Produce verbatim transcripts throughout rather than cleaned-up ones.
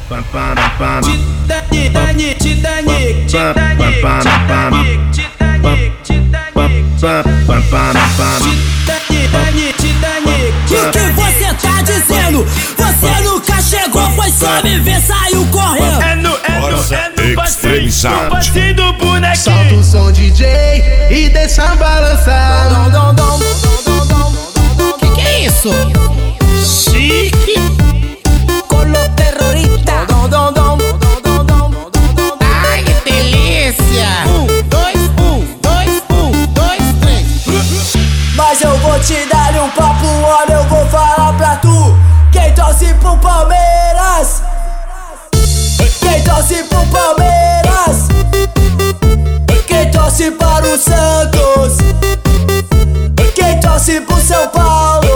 Titanic, Titanic, Titanic, Titanic, Titanic, Titanic. O que você tá dizendo? Você nunca chegou, foi só me ver, saiu correndo. É no, é no, é no passinho, no passinho do bonequinho. Solta o som D J e deixa balançar. Dom, dom, dom, dom, dom, dom. Que que é isso? Chique. Com los terroristas. Dom, dom, dom, dom, dom, dom. Ai, que delícia. Um, dois, um, dois, um, dois, três. Mas eu vou te dar um papo, olha, eu vou falar pra tu. Quem torce pro Palmeiras? Quem torce pro Palmeiras? Quem torce para o Santos? Quem torce pro São Paulo?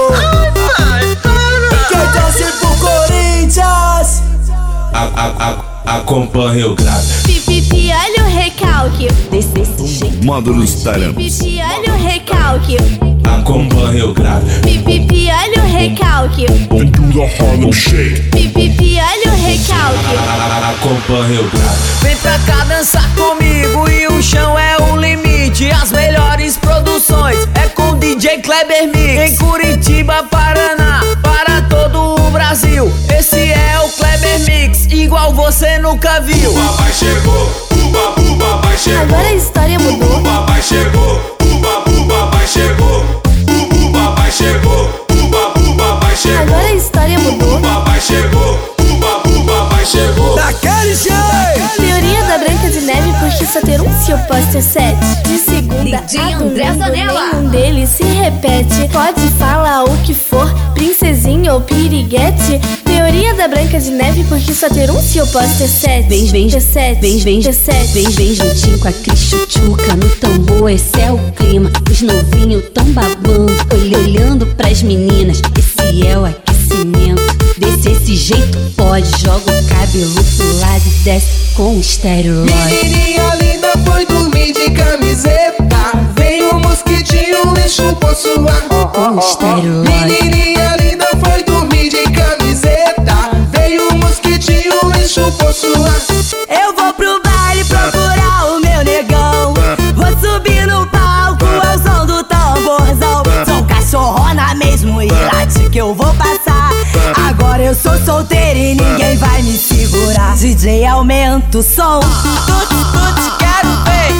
Quem torce pro Corinthians? A, a, a, acompanha o grave. Pipipi, olha o recalque. Desse, desse jeito. Manda no Instagram. Pipipi, olha o recalque. Acompanha o grave. Pipipi, olha o recalque. And do the Harlem Shake. Pipipi, olha o recalque. Acompanha o grave. Vem pra cá dançar comigo e o chão é o limite. As melhores produções é com D J Kleber Mix. Em Curitiba, Paraná, para todo o Brasil. Esse é o Kleber Mix, igual você nunca viu. O papai chegou, uba, o papai chegou. Agora a história mudou. O papai chegou, uba, o papai chegou. O papai chegou, uba, o papai chegou. Agora a história mudou. O papai chegou, uba, o papai chegou. Daquele jeito. Teoria da Branca de Neve, porque só ter um se eu posso ter sete. De segunda D J a André domingo, Zanella. nenhum deles se repete. Pode falar o que for, princesinha ou piriguete. Teoria da Branca de Neve, porque só ter um se eu posso ter sete. Vem, vem, ter sete, vem, vem, ter sete. vem, vem juntinho com a Cris Chuchuca no tambor, esse é o clima. Os novinhos tão babando, olh- olhando pras meninas, esse é o aquecimento. Desse esse jeito pode, joga o cabelo pro lado e desce com o estéreo lógico. Menininha linda foi dormir de camiseta. Veio um mosquitinho e chupou sua. Com o estéreo lógico. Menininha linda foi dormir de camiseta. Veio um mosquitinho e chupou sua. Eu vou pro baile procurar o meu negão. Vou subir no palco ao som do tamborzão. Sou cachorrona mesmo e late que eu vou passar. Agora eu sou solteira e ninguém vai me segurar. D J, aumenta o som. Tuts, tuts, quero ver.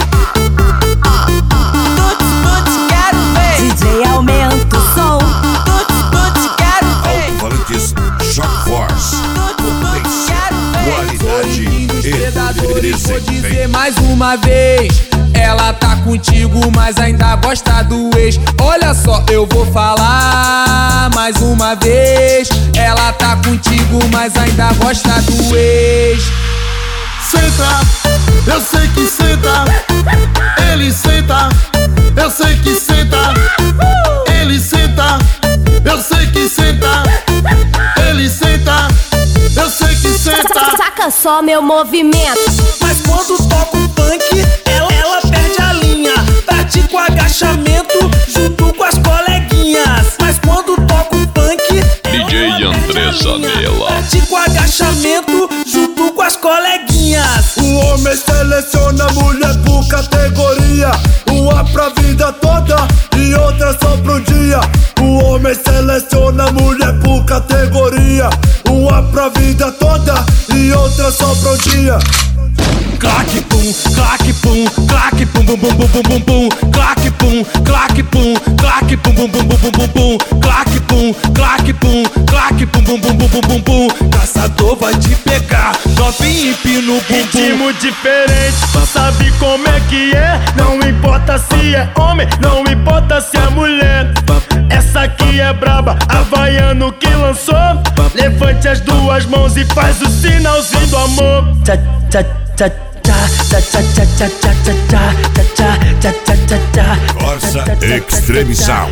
Tuts, tuts, quero ver. D J, aumenta o som. Tuts, tuts, quero ver. Alto-falantes Shock Force. Qualidade e Vou dizer desempenho. mais uma vez, ela tá contigo, mas ainda gosta do ex. Olha só, eu vou falar mais uma vez, ela tá contigo, mas ainda gosta do ex. Senta, eu sei que senta. Ele senta, eu sei que senta. Ele senta, eu sei que senta. Ele senta, eu sei que senta. Saca só meu movimento. Mas quando toca o funk, ela, ela perde a linha. Pratica o agachamento junto com as coleguinhas. Mas quando toca o funk, D J André Zanella. pratica o agachamento junto com as coleguinhas. O homem seleciona a mulher por categoria. Uma pra vida toda e outra só pro dia. O homem seleciona a mulher por categoria. Uma pra vida toda e outra só pro dia. Claque pum, claque pum, claque pum bum bum bum bum bum bum. Claque pum, claque pum, claque pum bum bum bum bum bum bum. Claque pum, claque pum, claque pum bum bum bum bum bum bum. Caçador vai te pegar, novinho empina o bumbum. Ritmo diferente, sabe como é que é? Não importa se é homem, não importa se é mulher. Essa aqui é braba, havaiano que lançou. Levante as duas mãos e faz o sinalzinho do amor. Tcha, tcha, tcha, tcha, tcha, tcha, tcha, tcha, tcha, tcha, tcha, tcha, tcha, tcha. Força Extreme Sound.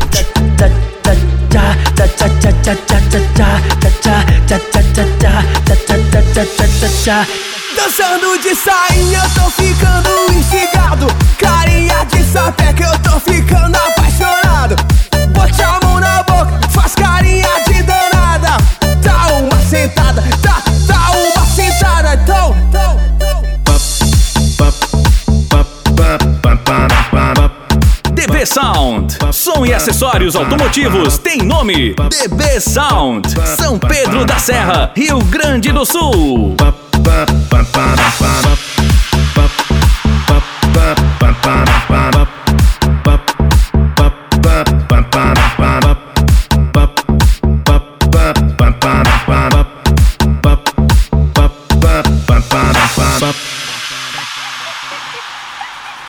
Dançando de sainha, eu tô ficando instigado. Carinha de sapeca, eu tô ficando apaixonado. Bote a mão na boca, faz carinha de danada. Dá uma sentada, dá, dá uma sentada. Sound. Som e acessórios automotivos tem nome: D B Sound. São Pedro da Serra, Rio Grande do Sul.